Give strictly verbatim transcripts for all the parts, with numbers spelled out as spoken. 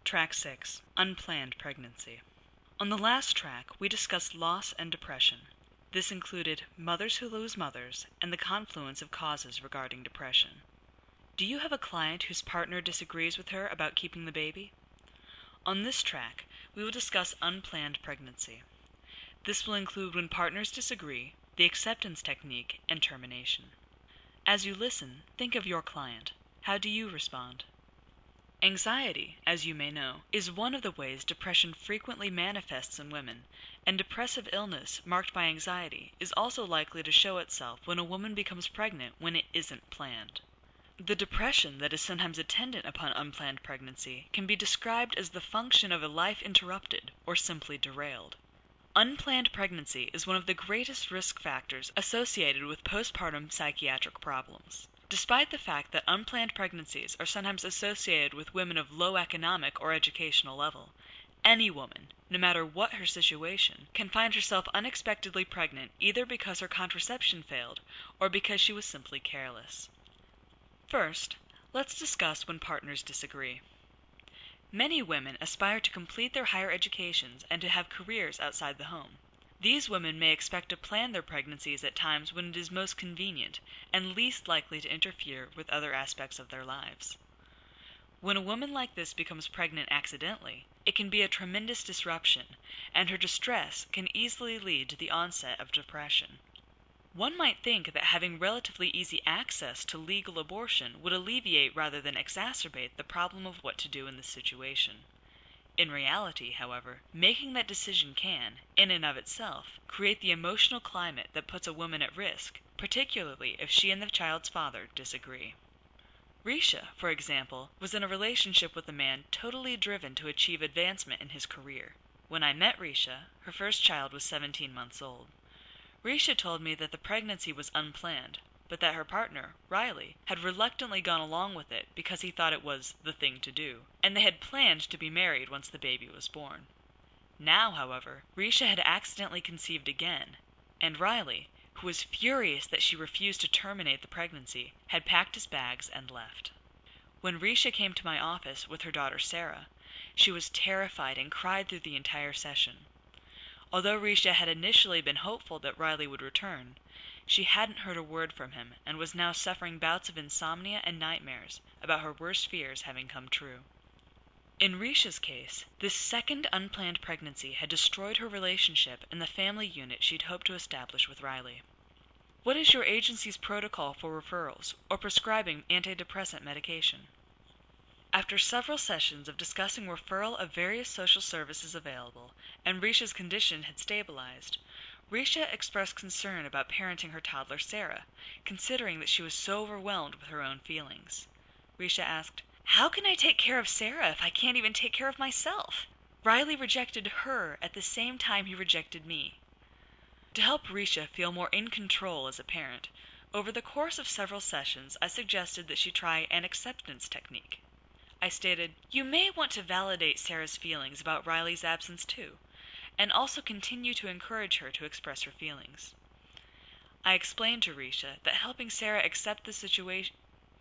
Track six, Unplanned Pregnancy. On the last track, we discussed loss and depression. This included mothers who lose mothers and the confluence of causes regarding depression. Do you have a client whose partner disagrees with her about keeping the baby? On this track, we will discuss unplanned pregnancy. This will include when partners disagree, the acceptance technique, and termination. As you listen, think of your client. How do you respond? Anxiety, as you may know, is one of the ways depression frequently manifests in women, and depressive illness marked by anxiety is also likely to show itself when a woman becomes pregnant when it isn't planned. The depression that is sometimes attendant upon unplanned pregnancy can be described as the function of a life interrupted or simply derailed. Unplanned pregnancy is one of the greatest risk factors associated with postpartum psychiatric problems. Despite the fact that unplanned pregnancies are sometimes associated with women of low economic or educational level, any woman, no matter what her situation, can find herself unexpectedly pregnant either because her contraception failed or because she was simply careless. First, let's discuss when partners disagree. Many women aspire to complete their higher educations and to have careers outside the home. These women may expect to plan their pregnancies at times when it is most convenient and least likely to interfere with other aspects of their lives. When a woman like this becomes pregnant accidentally, it can be a tremendous disruption, and her distress can easily lead to the onset of depression. One might think that having relatively easy access to legal abortion would alleviate rather than exacerbate the problem of what to do in this situation. In reality, however, making that decision can, in and of itself, create the emotional climate that puts a woman at risk, particularly if she and the child's father disagree. Risha, for example, was in a relationship with a man totally driven to achieve advancement in his career. When I met Risha, her first child was seventeen months old. Risha told me that the pregnancy was unplanned, but that her partner, Riley, had reluctantly gone along with it because he thought it was the thing to do, and they had planned to be married once the baby was born. Now, however, Risha had accidentally conceived again, and Riley, who was furious that she refused to terminate the pregnancy, had packed his bags and left. When Risha came to my office with her daughter Sarah, she was terrified and cried through the entire session. Although Risha had initially been hopeful that Riley would return, she hadn't heard a word from him and was now suffering bouts of insomnia and nightmares about her worst fears having come true. In Risha's case, this second unplanned pregnancy had destroyed her relationship and the family unit she'd hoped to establish with Riley. What is your agency's protocol for referrals or prescribing antidepressant medication? After several sessions of discussing referral of various social services available, and Risha's condition had stabilized, Risha expressed concern about parenting her toddler Sarah, considering that she was so overwhelmed with her own feelings. Risha asked, "How can I take care of Sarah if I can't even take care of myself?" Riley rejected her at the same time he rejected me. To help Risha feel more in control as a parent, over the course of several sessions I suggested that she try an acceptance technique. I stated, "You may want to validate Sarah's feelings about Riley's absence too, and also continue to encourage her to express her feelings." I explained to Risha that helping Sarah accept the situation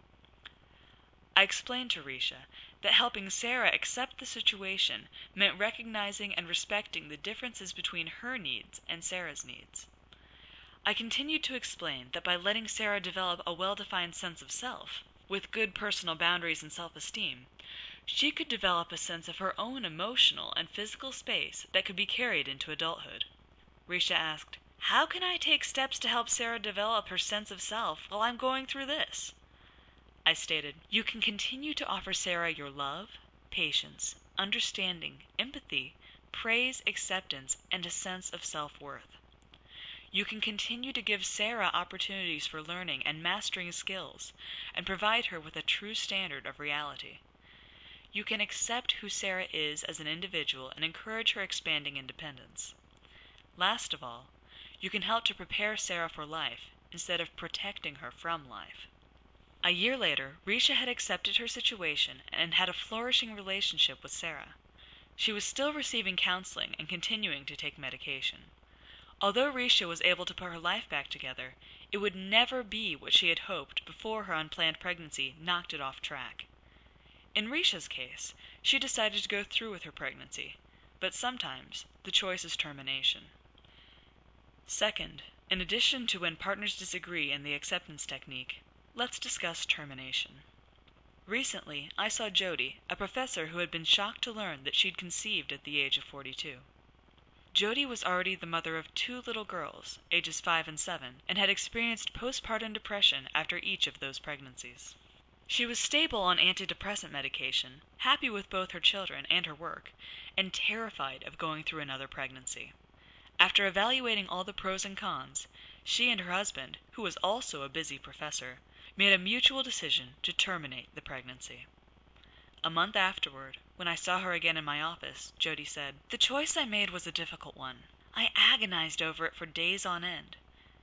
I explained to Risha that helping Sarah accept the situation meant recognizing and respecting the differences between her needs and Sarah's needs. I continued to explain that by letting Sarah develop a well-defined sense of self, with good personal boundaries and self-esteem, she could develop a sense of her own emotional and physical space that could be carried into adulthood. Risha asked, "How can I take steps to help Sarah develop her sense of self while I'm going through this?" I stated, "You can continue to offer Sarah your love, patience, understanding, empathy, praise, acceptance, and a sense of self-worth. You can continue to give Sarah opportunities for learning and mastering skills, and provide her with a true standard of reality. You can accept who Sarah is as an individual and encourage her expanding independence. Last of all, you can help to prepare Sarah for life instead of protecting her from life." A year later, Risha had accepted her situation and had a flourishing relationship with Sarah. She was still receiving counseling and continuing to take medication. Although Risha was able to put her life back together, it would never be what she had hoped before her unplanned pregnancy knocked it off track. In Risha's case, she decided to go through with her pregnancy, but sometimes the choice is termination. Second, in addition to when partners disagree and the acceptance technique, let's discuss termination. Recently, I saw Jody, a professor who had been shocked to learn that she'd conceived at the age of forty-two. Jody was already the mother of two little girls, ages five and seven, and had experienced postpartum depression after each of those pregnancies. She was stable on antidepressant medication, happy with both her children and her work, and terrified of going through another pregnancy. After evaluating all the pros and cons, she and her husband, who was also a busy professor, made a mutual decision to terminate the pregnancy. A month afterward, when I saw her again in my office, Jody said, "The choice I made was a difficult one. I agonized over it for days on end.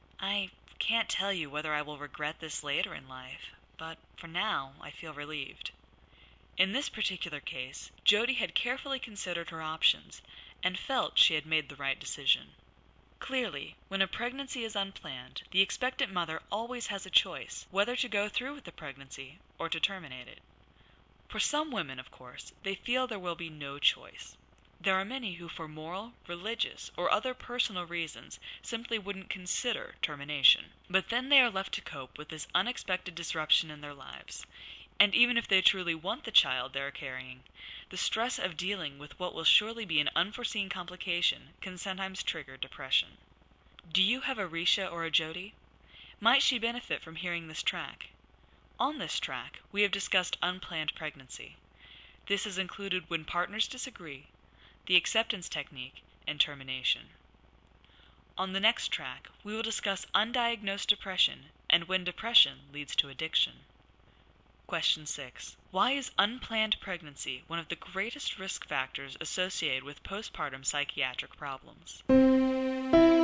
I can't tell you whether I will regret this later in life, but for now I feel relieved." In this particular case, Jody had carefully considered her options and felt she had made the right decision. Clearly, when a pregnancy is unplanned, the expectant mother always has a choice whether to go through with the pregnancy or to terminate it. For some women, of course, they feel there will be no choice. There are many who, for moral, religious, or other personal reasons, simply wouldn't consider termination. But then they are left to cope with this unexpected disruption in their lives. And even if they truly want the child they are carrying, the stress of dealing with what will surely be an unforeseen complication can sometimes trigger depression. Do you have a Risha or a Jody? Might she benefit from hearing this track? On this track, we have discussed unplanned pregnancy. This has included when partners disagree, the acceptance technique, and termination. On the next track, we will discuss undiagnosed depression and when depression leads to addiction. Question six. Why is unplanned pregnancy one of the greatest risk factors associated with postpartum psychiatric problems?